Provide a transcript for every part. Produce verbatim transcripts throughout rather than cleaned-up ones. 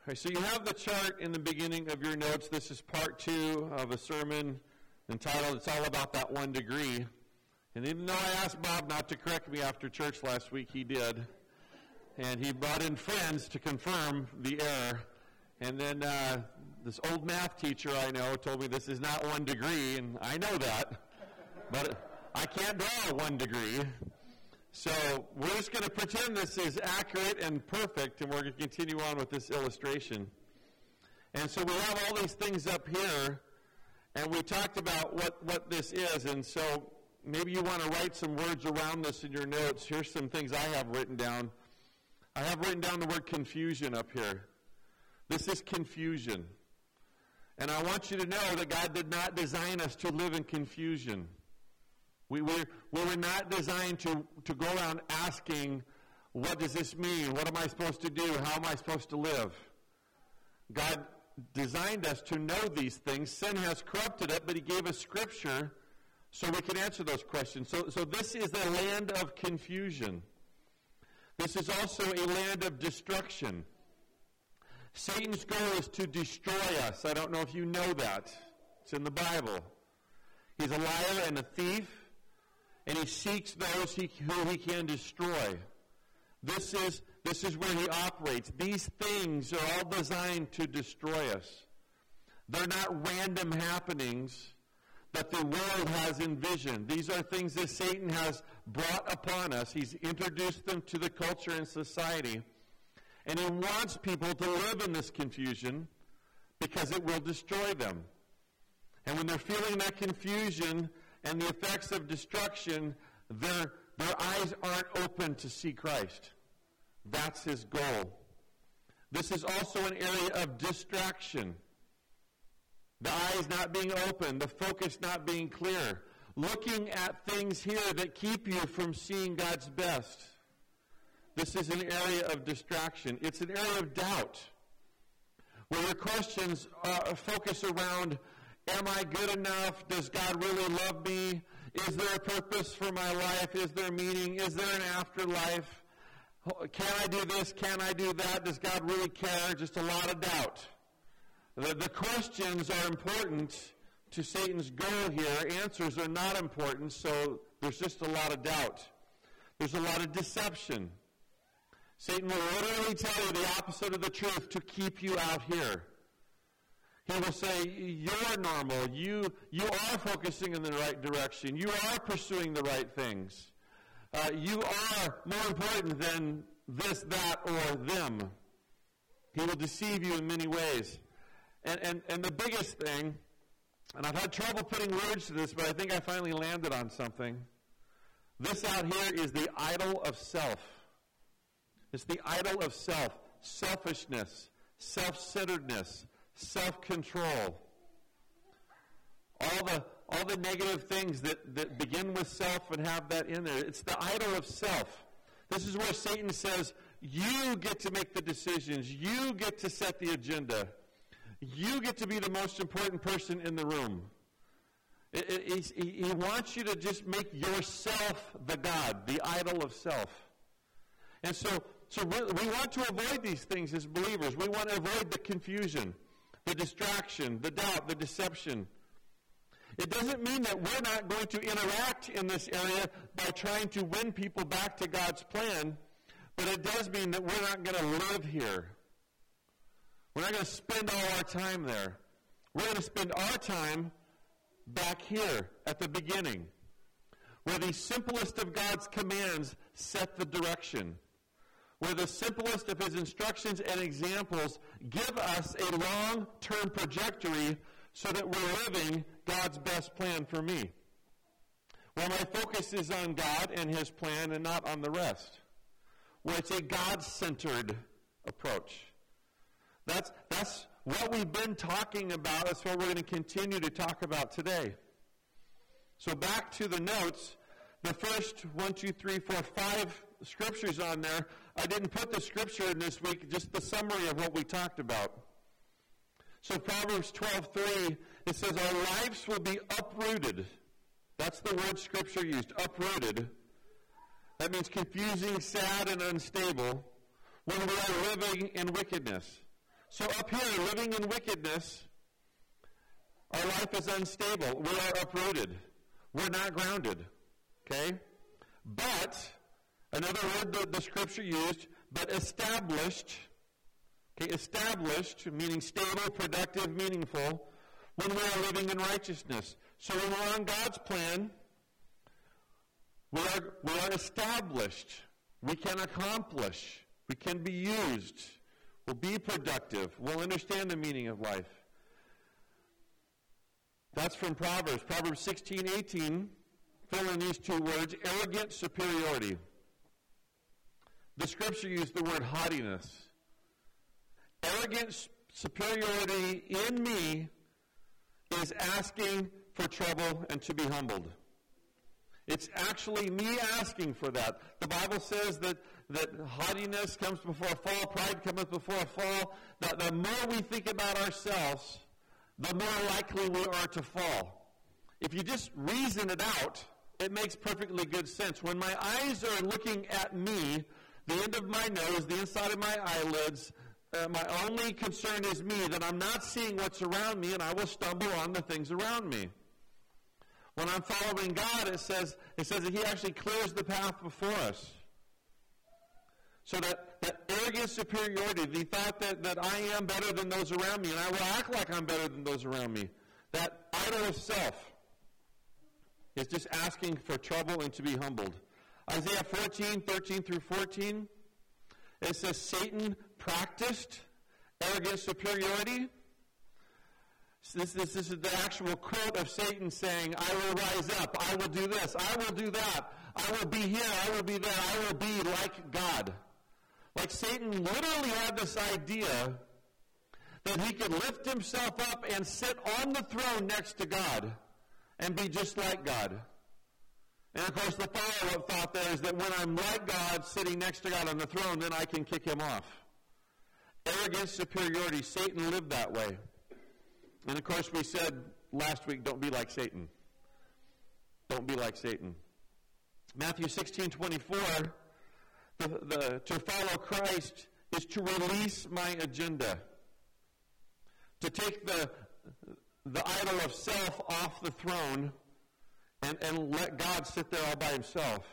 All right, so you have the chart in the beginning of your notes. This is part two of a sermon entitled, It's All About That One Degree. And even though I asked Bob not to correct me after church last week, he did. And he brought in friends to confirm the error. And then uh, this old math teacher I know told me this is not one degree, and I know that. But I can't draw one degree. So we're just going to pretend this is accurate and perfect, and we're going to continue on with this illustration. And so we have all these things up here, and we talked about what, what this is. And so maybe you want to write some words around this in your notes. Here's some things I have written down. I have written down the word confusion up here. This is confusion. And I want you to know that God did not design us to live in confusion. We were, we were not designed to, to go around asking, what does this mean? What am I supposed to do? How am I supposed to live? God designed us to know these things. Sin has corrupted it, but he gave us Scripture so we can answer those questions. So, so this is a land of confusion. This is also a land of destruction. Satan's goal is to destroy us. I don't know if you know that. It's in the Bible. He's a liar and a thief, and he seeks those he, who he can destroy. This is, this is where he operates. These things are all designed to destroy us. They're not random happenings that the world has envisioned. These are things that Satan has brought upon us. He's introduced them to the culture and society. And he wants people to live in this confusion because it will destroy them. And when they're feeling that confusion and the effects of destruction, their, their eyes aren't open to see Christ. That's his goal. This is also an area of distraction. The eyes not being open, the focus not being clear. Looking at things here that keep you from seeing God's best. This is an area of distraction. It's an area of doubt. Where your questions uh, focus around, am I good enough? Does God really love me? Is there a purpose for my life? Is there meaning? Is there an afterlife? Can I do this? Can I do that? Does God really care? Just a lot of doubt. The, the questions are important to Satan's goal here. Answers are not important, so there's just a lot of doubt. There's a lot of deception. Satan will literally tell you the opposite of the truth to keep you out here. He will say, you're normal. You, you are focusing in the right direction. You are pursuing the right things. Uh, you are more important than this, that, or them. He will deceive you in many ways. And, and, and the biggest thing, and I've had trouble putting words to this, but I think I finally landed on something. This out here is the idol of self. It's the idol of self. Selfishness, self-centeredness, self-control. All the, all the negative things that, that begin with self and have that in there. It's the idol of self. This is where Satan says, you get to make the decisions. You get to set the agenda. You get to be the most important person in the room. It, it, he, he wants you to just make yourself the God, the idol of self. And so, so we want to avoid these things as believers. We want to avoid the confusion, the distraction, the doubt, the deception. It doesn't mean that we're not going to interact in this area by trying to win people back to God's plan, but it does mean that we're not going to live here. We're not going to spend all our time there. We're going to spend our time back here at the beginning, where the simplest of God's commands set the direction, where the simplest of his instructions and examples give us a long-term trajectory so that we're living God's best plan for me. Where my focus is on God and his plan and not on the rest. Where it's a God-centered approach. That's, that's what we've been talking about. That's what we're going to continue to talk about today. So back to the notes. The first one, two, three, four, five scriptures on there. I didn't put the scripture in this week, just the summary of what we talked about. So Proverbs twelve three, it says, our lives will be uprooted. That's the word scripture used, uprooted. That means confusing, sad, and unstable when we are living in wickedness. so up here, living in wickedness, our life is unstable. We are uprooted. We're not grounded. Okay? But, another word that the scripture used, but established, okay, established, meaning stable, productive, meaningful, when we are living in righteousness. So when we're on God's plan, we are, we are established. We can accomplish. We can be used. We'll be productive. We'll understand the meaning of life. That's from Proverbs. Proverbs sixteen eighteen, fill in these two words, arrogant superiority. The scripture used the word haughtiness. Arrogant superiority in me is asking for trouble and to be humbled. It's actually me asking for that. The Bible says that, that haughtiness comes before a fall, pride cometh before a fall, that the more we think about ourselves, the more likely we are to fall. If you just reason it out, it makes perfectly good sense. When my eyes are looking at me, the end of my nose, the inside of my eyelids, uh, my only concern is me, that I'm not seeing what's around me, and I will stumble on the things around me. When I'm following God, it says it says that He actually clears the path before us. So that, that arrogant superiority, the thought that, that I am better than those around me, and I will act like I'm better than those around me, that idol of self is just asking for trouble and to be humbled. Isaiah fourteen, thirteen through fourteen, it says, Satan practiced arrogant superiority. So this, this, this is the actual quote of Satan saying, I will rise up, I will do this, I will do that, I will be here, I will be there, I will be like God. Like Satan literally had this idea that he could lift himself up and sit on the throne next to God and be just like God. And of course the follow-up thought there is that when I'm like God, sitting next to God on the throne, then I can kick him off. Arrogant superiority. Satan lived that way. And of course we said last week, don't be like Satan. Don't be like Satan. Matthew sixteen twenty-four, the, the, to follow Christ is to release my agenda. To take the, the idol of self off the throne and, and let God sit there all by himself.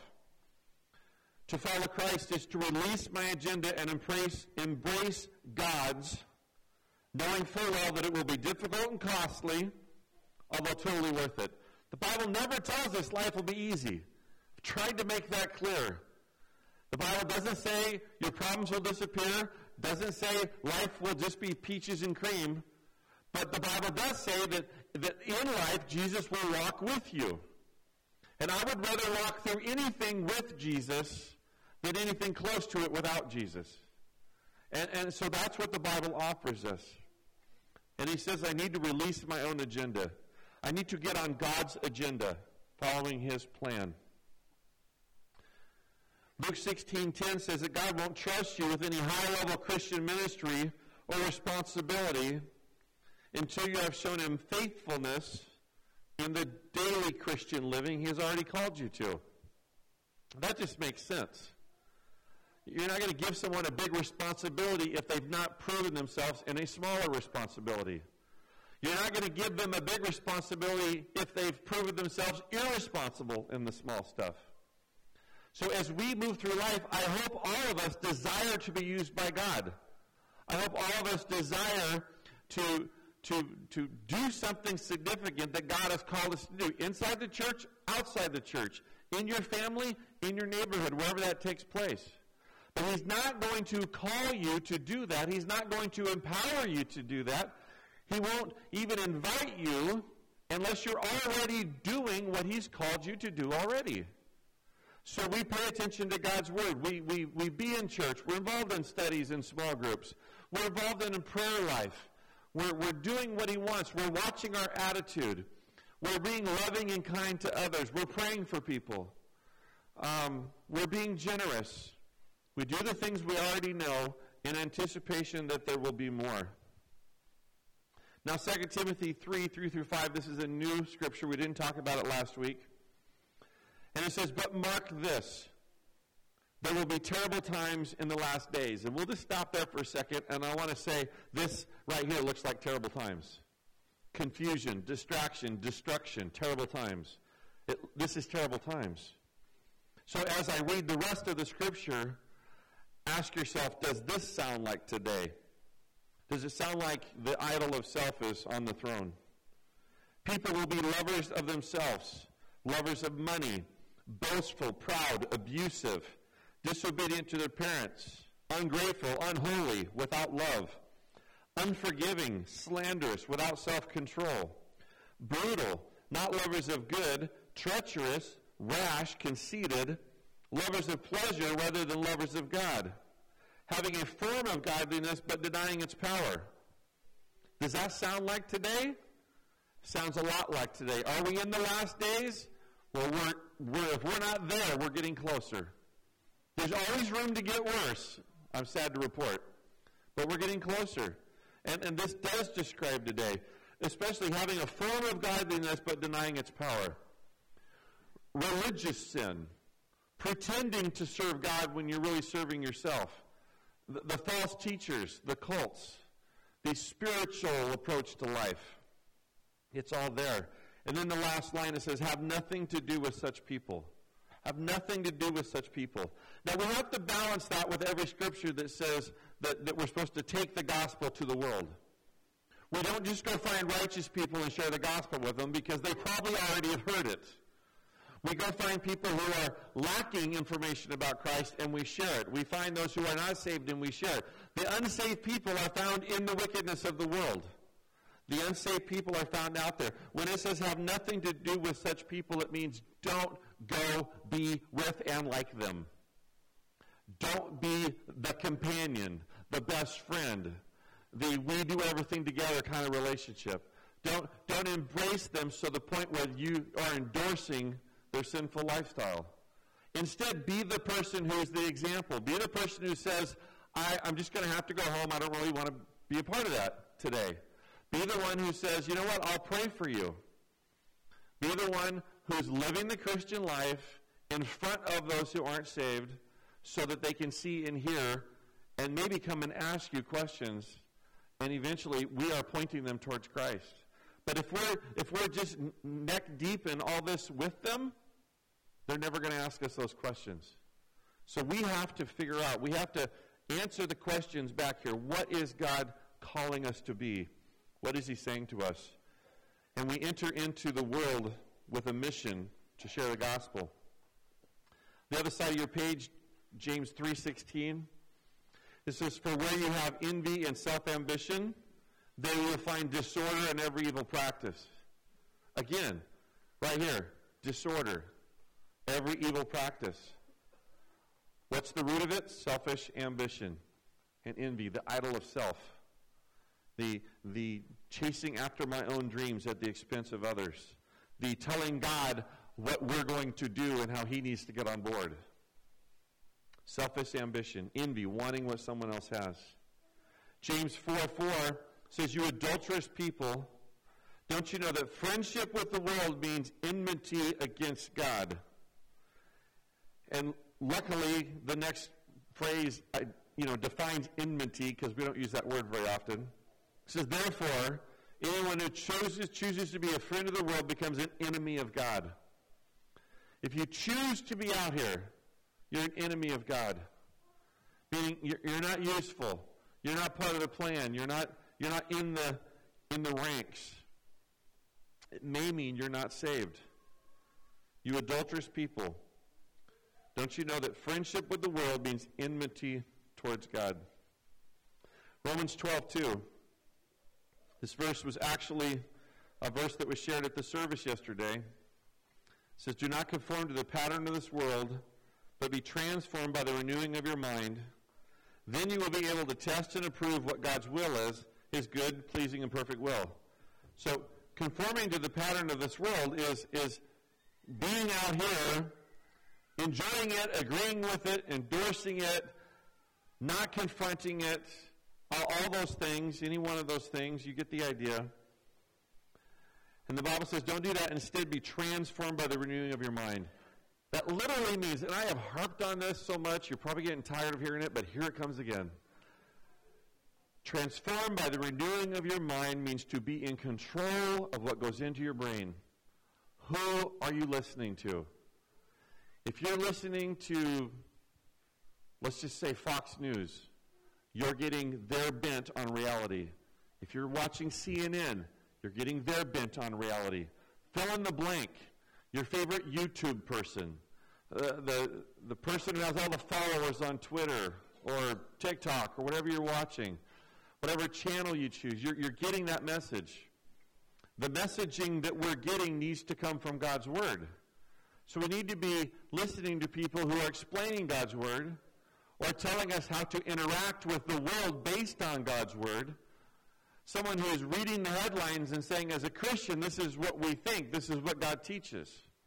To follow Christ is to release my agenda and embrace, embrace God's, knowing full well that it will be difficult and costly, although totally worth it. The Bible never tells us life will be easy. I've tried to make that clear. The Bible doesn't say your problems will disappear, doesn't say life will just be peaches and cream, but the Bible does say that, that in life Jesus will walk with you. And I would rather walk through anything with Jesus than anything close to it without Jesus. And, and so that's what the Bible offers us. And he says, I need to release my own agenda. I need to get on God's agenda, following his plan. Luke sixteen ten says that God won't trust you with any high-level Christian ministry or responsibility until you have shown him faithfulness in the daily Christian living he has already called you to. That just makes sense. You're not going to give someone a big responsibility if they've not proven themselves in a smaller responsibility. You're not going to give them a big responsibility if they've proven themselves irresponsible in the small stuff. So as we move through life, I hope all of us desire to be used by God. I hope all of us desire to, to, to do something significant that God has called us to do, inside the church, outside the church, in your family, in your neighborhood, wherever that takes place. But he's not going to call you to do that. He's not going to empower you to do that. He won't even invite you unless you're already doing what he's called you to do already. So we pay attention to God's word. We, we, we be in church. We're involved in studies and small groups. We're involved in a prayer life. We're, we're doing what he wants. We're watching our attitude. We're being loving and kind to others. We're praying for people. Um, we're being generous. We do the things we already know in anticipation that there will be more. Now, Second Timothy three, three through five, this is a new scripture. We didn't talk about it last week. And it says, but mark this, there will be terrible times in the last days. And we'll just stop there for a second, and I want to say this right here looks like terrible times. Confusion, distraction, destruction, terrible times. It, this is terrible times. So as I read the rest of the scripture, ask yourself, does this sound like today? Does it sound like the idol of self is on the throne? People will be lovers of themselves, lovers of money, boastful, proud, abusive, disobedient to their parents, ungrateful, unholy, without love, unforgiving, slanderous, without self-control, brutal, not lovers of good, treacherous, rash, conceited, lovers of pleasure rather than lovers of God, having a form of godliness but denying its power. Does that sound like today? Sounds a lot like today. Are we in the last days? Well, we're, we're, if we're not there, we're getting closer. There's always room to get worse, I'm sad to report. But we're getting closer. And, and this does describe today, especially having a form of godliness but denying its power. Religious sin, pretending to serve God when you're really serving yourself. The, the false teachers, the cults, the spiritual approach to life. It's all there. And then the last line, it says, have nothing to do with such people. Have nothing to do with such people. Now, we have to balance that with every scripture that says that, that we're supposed to take the gospel to the world. We don't just go find righteous people and share the gospel with them because they probably already have heard it. We go find people who are lacking information about Christ and we share it. We find those who are not saved and we share it. The unsaved people are found in the wickedness of the world. The unsaved people are found out there. When it says have nothing to do with such people, it means don't go be with and like them. Don't be the companion, the best friend, the we do everything together kind of relationship. Don't, don't embrace them to the point where you are endorsing their sinful lifestyle. Instead, be the person who is the example. Be the person who says, I, I'm just going to have to go home. I don't really want to be a part of that today. Be the one who says, you know what, I'll pray for you. Be the one who's living the Christian life in front of those who aren't saved so that they can see and hear and maybe come and ask you questions, and eventually we are pointing them towards Christ. But if we're if we're just neck deep in all this with them, they're never going to ask us those questions. So we have to figure out, we have to answer the questions back here. What is God calling us to be? What is he saying to us? And we enter into the world with a mission to share the gospel. The other side of your page, James three sixteen, it says, for where you have envy and self-ambition, there you will find disorder and every evil practice. Again, right here, disorder, every evil practice. What's the root of it? Selfish ambition and envy, the idol of self. The, the chasing after my own dreams at the expense of others. The telling God what we're going to do and how he needs to get on board. Selfish ambition, envy, wanting what someone else has. James four four says, you adulterous people, don't you know that friendship with the world means enmity against God? And luckily, the next phrase you know, defines enmity, because we don't use that word very often. It says, therefore, anyone who chooses, chooses to be a friend of the world becomes an enemy of God. If you choose to be out here, you're an enemy of God. Meaning you're, you're not useful. You're not part of the plan. You're not, you're not in the, in the ranks. It may mean you're not saved. You adulterous people. Don't you know that friendship with the world means enmity towards God? Romans twelve two. This verse was actually a verse that was shared at the service yesterday. It says, do not conform to the pattern of this world, but be transformed by the renewing of your mind. Then you will be able to test and approve what God's will is, his good, pleasing, and perfect will. So conforming to the pattern of this world is, is being out here, enjoying it, agreeing with it, endorsing it, not confronting it, all, all those things, any one of those things, you get the idea. And the Bible says, don't do that. Instead, be transformed by the renewing of your mind. That literally means, and I have harped on this so much, you're probably getting tired of hearing it, but here it comes again. Transformed by the renewing of your mind means to be in control of what goes into your brain. Who are you listening to? If you're listening to, let's just say Fox News, you're getting their bent on reality. If you're watching C N N, you're getting their bent on reality. Fill in the blank. Your favorite YouTube person, uh, the, the person who has all the followers on Twitter or TikTok or whatever you're watching, whatever channel you choose, you're, you're getting that message. The messaging that we're getting needs to come from God's Word. So we need to be listening to people who are explaining God's Word or telling us how to interact with the world based on God's Word. Someone who is reading the headlines and saying, as a Christian, this is what we think, this is what God teaches.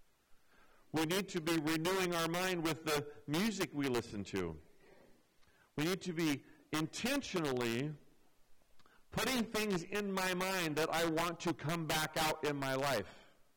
We need to be renewing our mind with the music we listen to. We need to be intentionally putting things in my mind that I want to come back out in my life.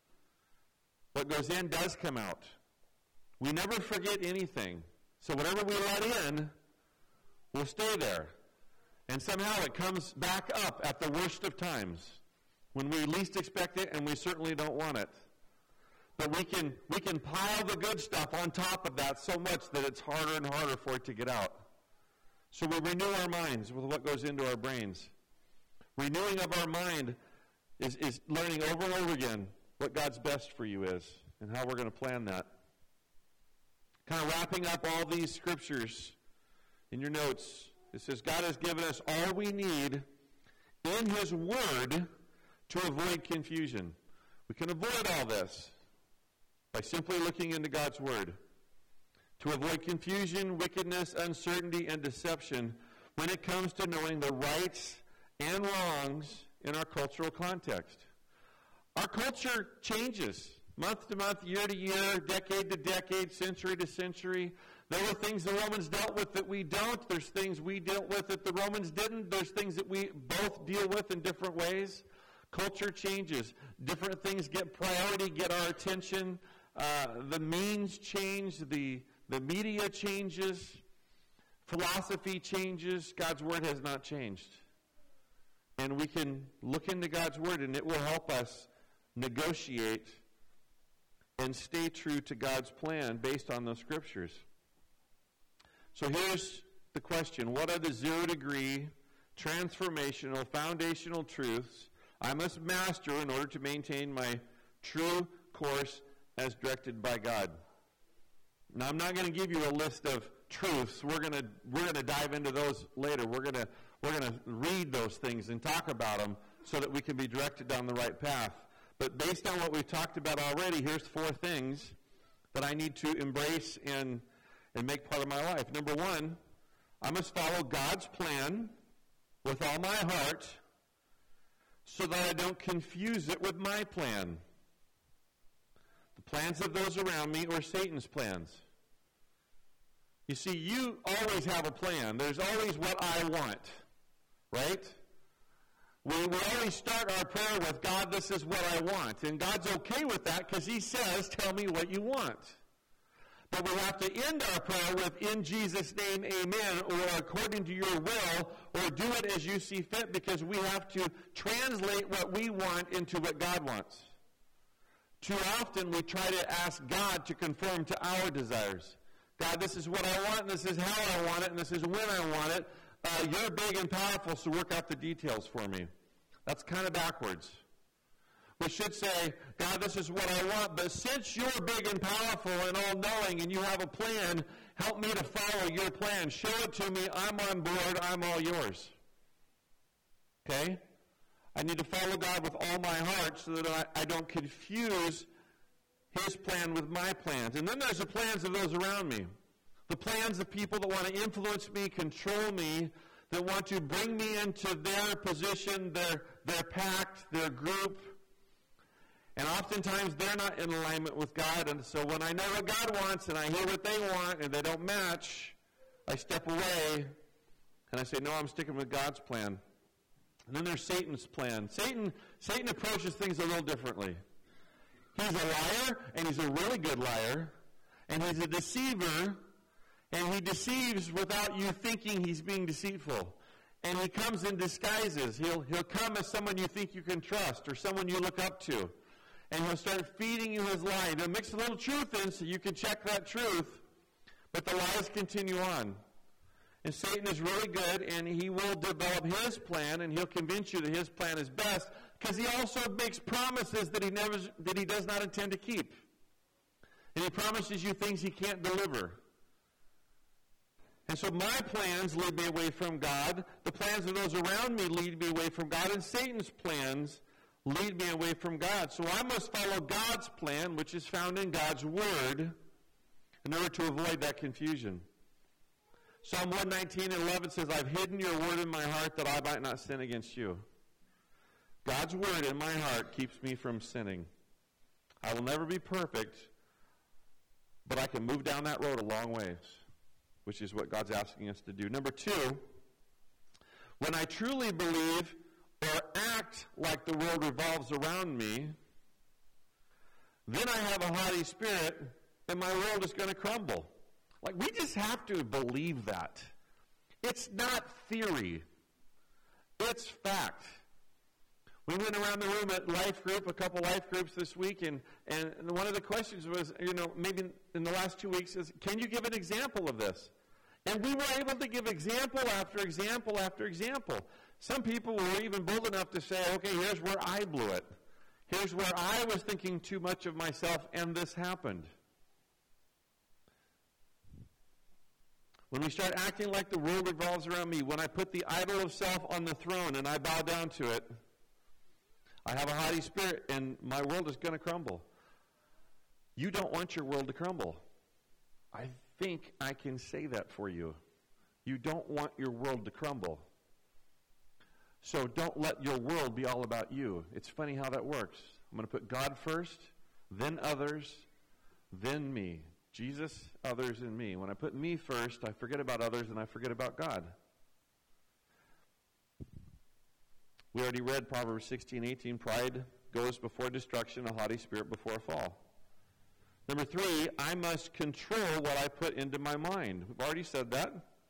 What goes in does come out. We never forget anything. So whatever we let in will stay there. And somehow it comes back up at the worst of times when we least expect it, and we certainly don't want it. But we can we can pile the good stuff on top of that so much that it's harder and harder for it to get out. So we renew our minds with what goes into our brains. Renewing of our mind is, is learning over and over again what God's best for you is and how we're going to plan that. Kind of wrapping up all these scriptures in your notes. It says God has given us all we need in His Word to avoid confusion. We can avoid all this by simply looking into God's Word. To avoid confusion, wickedness, uncertainty, and deception when it comes to knowing the rights and wrongs in our cultural context. Our culture changes month to month, year to year, decade to decade, century to century. There were things the Romans dealt with that we don't. There's things we dealt with that the Romans didn't. There's things that we both deal with in different ways. Culture changes. Different things get priority, get our attention. Uh, the means change. The, the media changes. Philosophy changes. God's Word has not changed. And we can look into God's Word, and it will help us negotiate and stay true to God's plan based on those scriptures. So here's the question. What are the zero-degree, transformational, foundational truths I must master in order to maintain my true course as directed by God? Now, I'm not going to give you a list of truths. We're going to we're going to dive into those later. We're going to we're going to read those things and talk about them so that we can be directed down the right path. But based on what we've talked about already, here's four things that I need to embrace and and make part of my life. Number one, I must follow God's plan with all my heart so that I don't confuse it with my plan. The plans of those around me or Satan's plans. You see, you always have a plan. There's always what I want, right? We, we always start our prayer with, God, this is what I want. And God's okay with that because He says, tell me what you want. But we have to end our prayer with, in Jesus' name, amen, or according to your will, or do it as you see fit, because we have to translate what we want into what God wants. Too often we try to ask God to conform to our desires. God, this is what I want, and this is how I want it, and this is when I want it. Uh, you're big and powerful, so work out the details for me. That's kind of backwards. We should say, God, this is what I want, but since you're big and powerful and all-knowing and you have a plan, help me to follow your plan. Show it to me. I'm on board. I'm all yours. Okay? I need to follow God with all my heart so that I, I don't confuse His plan with my plans. And then there's the plans of those around me. The plans of people that want to influence me, control me, that want to bring me into their position, their, their pact, their group. And oftentimes they're not in alignment with God. And so when I know what God wants and I hear what they want and they don't match, I step away and I say, no, I'm sticking with God's plan. And then there's Satan's plan. Satan, Satan approaches things a little differently. He's a liar, and he's a really good liar. And he's a deceiver, and he deceives without you thinking he's being deceitful. And he comes in disguises. He'll, he'll come as someone you think you can trust or someone you look up to. And he'll start feeding you his lie. He'll mix a little truth in so you can check that truth, but the lies continue on. And Satan is really good, and he will develop his plan, and he'll convince you that his plan is best, because he also makes promises that he never, that he does not intend to keep. And he promises you things he can't deliver. And so my plans lead me away from God. The plans of those around me lead me away from God. And Satan's plans lead me away from God. So I must follow God's plan, which is found in God's Word, in order to avoid that confusion. Psalm one nineteen and eleven says, I've hidden your word in my heart that I might not sin against you. God's word in my heart keeps me from sinning. I will never be perfect, but I can move down that road a long ways, which is what God's asking us to do. Number two, when I truly believe or act like the world revolves around me, then I have a haughty spirit, and my world is going to crumble. Like, we just have to believe that. It's not theory. It's fact. We went around the room at Life Group, a couple Life Groups this week, and, and one of the questions was, you know, maybe in the last two weeks is, can you give an example of this? And we were able to give example after example after example. Some people were even bold enough to say, okay, here's where I blew it. Here's where I was thinking too much of myself, and this happened. When we start acting like the world revolves around me, when I put the idol of self on the throne and I bow down to it, I have a haughty spirit, and my world is going to crumble. You don't want your world to crumble. I think I can say that for you. You don't want your world to crumble. So don't let your world be all about you. It's funny how that works. I'm going to put God first, then others, then me. Jesus, others, and me. When I put me first, I forget about others and I forget about God. We already read Proverbs sixteen eighteen. Pride goes before destruction, a haughty spirit before a fall. Number three, I must control what I put into my mind. We've already said that.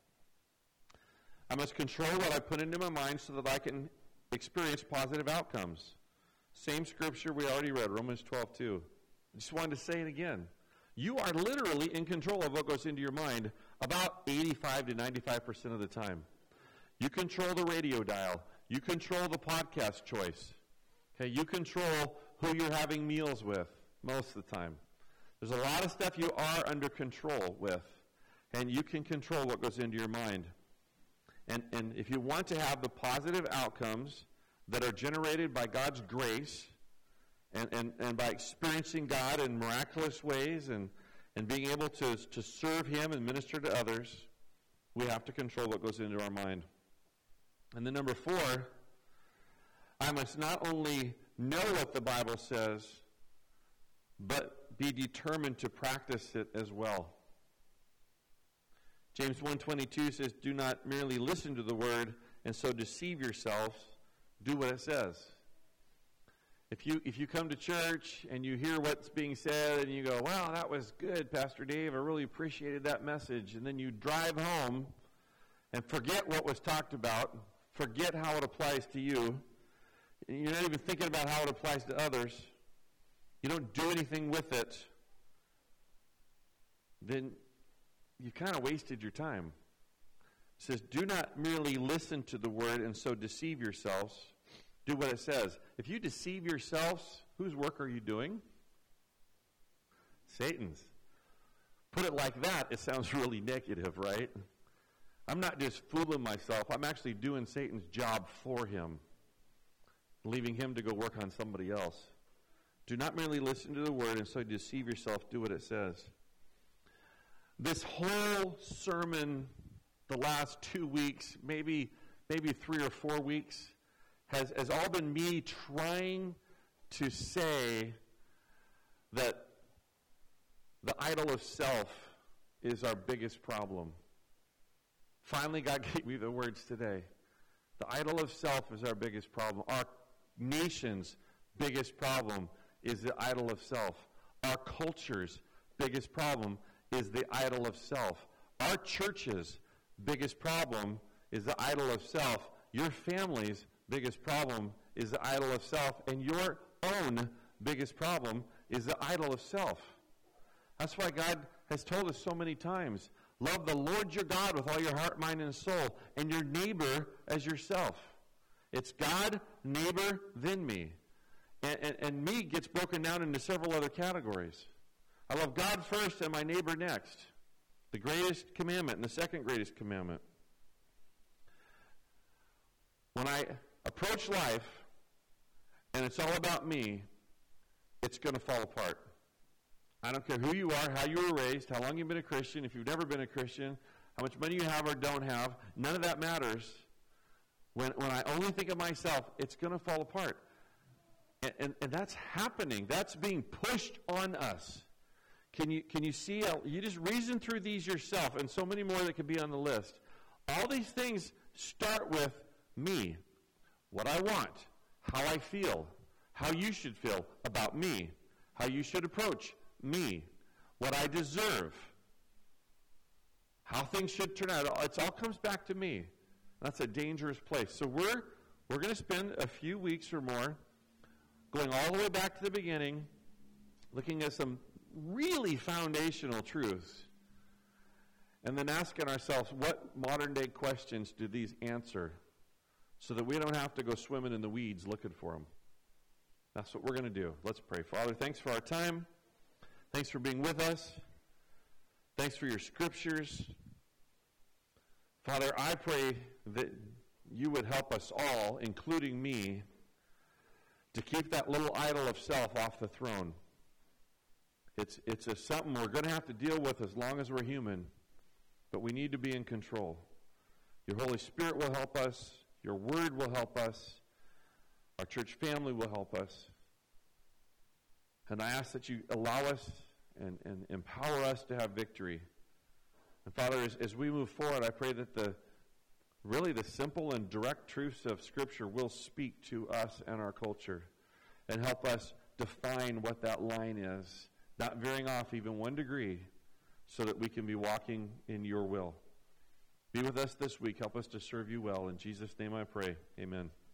I must control what I put into my mind so that I can experience positive outcomes. Same scripture we already read, Romans twelve two. I just wanted to say it again. You are literally in control of what goes into your mind about eighty-five to ninety-five percent of the time. You control the radio dial. You control the podcast choice. Okay, you control who you're having meals with most of the time. There's a lot of stuff you are under control with, and you can control what goes into your mind. And, and if you want to have the positive outcomes that are generated by God's grace, And, and, and by experiencing God in miraculous ways and, and being able to, to serve Him and minister to others, we have to control what goes into our mind. And then number four, I must not only know what the Bible says, but be determined to practice it as well. James one twenty-two says, do not merely listen to the word and so deceive yourselves. Do what it says. If you if you come to church and you hear what's being said and you go, wow, that was good, Pastor Dave, I really appreciated that message, and then you drive home and forget what was talked about, forget how it applies to you, and you're not even thinking about how it applies to others, you don't do anything with it, then you kind of wasted your time. It says, do not merely listen to the word and so deceive yourselves. Do what it says. If you deceive yourselves, whose work are you doing? Satan's. Put it like that, it sounds really negative, right? I'm not just fooling myself. I'm actually doing Satan's job for him, leaving him to go work on somebody else. Do not merely listen to the word and so deceive yourself. Do what it says. This whole sermon, the last two weeks, maybe maybe three or four weeks, Has, has all been me trying to say that the idol of self is our biggest problem. Finally, God gave me the words today. The idol of self is our biggest problem. Our nation's biggest problem is the idol of self. Our culture's biggest problem is the idol of self. Our church's biggest problem is the idol of self. Your family's biggest problem is the idol of self. And your own biggest problem is the idol of self. That's why God has told us so many times, love the Lord your God with all your heart, mind, and soul, and your neighbor as yourself. It's God, neighbor, then me. And, and, and me gets broken down into several other categories. I love God first and my neighbor next. The greatest commandment and the second greatest commandment. When I approach life and it's all about me, it's going to fall apart. I don't care who you are, how you were raised, how long you've been a Christian, if you've never been a Christian, how much money you have or don't have, none of that matters. When, when I only think of myself, it's going to fall apart. And, and, and that's happening. That's being pushed on us. Can you, can you see how, you just reason through these yourself, and so many more that could be on the list. All these things start with me, what I want, how I feel, how you should feel about me, how you should approach me, what I deserve, how things should turn out. It all comes back to me. That's a dangerous place. So we're we're going to spend a few weeks or more going all the way back to the beginning, looking at some really foundational truths, and then asking ourselves, what modern-day questions do these answer so that we don't have to go swimming in the weeds looking for them? That's what we're going to do. Let's pray. Father, thanks for our time. Thanks for being with us. Thanks for your scriptures. Father, I pray that you would help us all, including me, to keep that little idol of self off the throne. It's, it's a something we're going to have to deal with as long as we're human, but we need to be in control. Your Holy Spirit will help us. Your Word will help us. Our church family will help us. And I ask that you allow us and, and empower us to have victory. And Father, as, as we move forward, I pray that the really the simple and direct truths of Scripture will speak to us and our culture and help us define what that line is, not veering off even one degree, so that we can be walking in your will. Be with us this week. Help us to serve you well. In Jesus' name I pray. Amen.